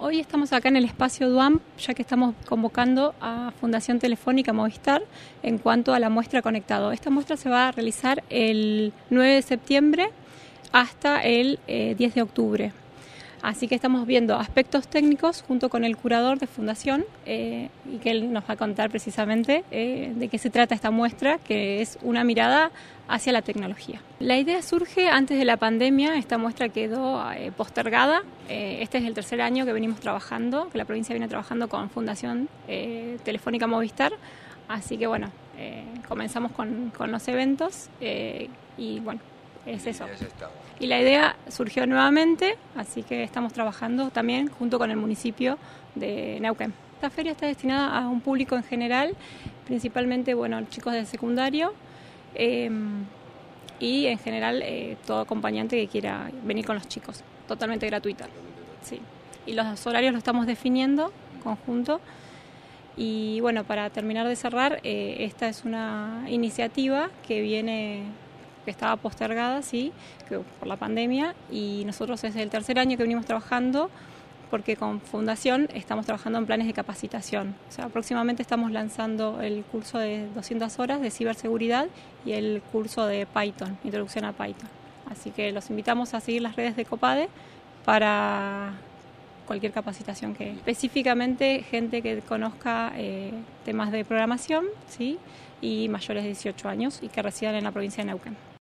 Hoy estamos acá en el espacio DUAM, ya que estamos convocando a Fundación Telefónica Movistar en cuanto a la muestra Conectado. Esta muestra se va a realizar el 9 de septiembre hasta el 10 de octubre. Así que estamos viendo aspectos técnicos junto con el curador de Fundación y que él nos va a contar precisamente de qué se trata esta muestra, que es una mirada hacia la tecnología. La idea surge antes de la pandemia, esta muestra quedó postergada. Este es el tercer año que venimos trabajando, que la provincia viene trabajando con Fundación Telefónica Movistar. Así que bueno, comenzamos con los eventos y bueno, es eso. Y la idea surgió nuevamente, así que estamos trabajando también junto con el municipio de Neuquén. Esta feria está destinada a un público en general, principalmente chicos de secundario y en general todo acompañante que quiera venir con los chicos, totalmente gratuita. Sí. Y los horarios los estamos definiendo conjunto. Y bueno, para terminar de cerrar, esta es una iniciativa que estaba postergada, sí, por la pandemia, y nosotros es el tercer año que venimos trabajando porque con Fundación estamos trabajando en planes de capacitación. O sea, próximamente estamos lanzando el curso de 200 horas de ciberseguridad y el curso de Python, introducción a Python. Así que los invitamos a seguir las redes de COPADE para cualquier capacitación que específicamente gente que conozca temas de programación, ¿sí? Y mayores de 18 años y que residan en la provincia de Neuquén.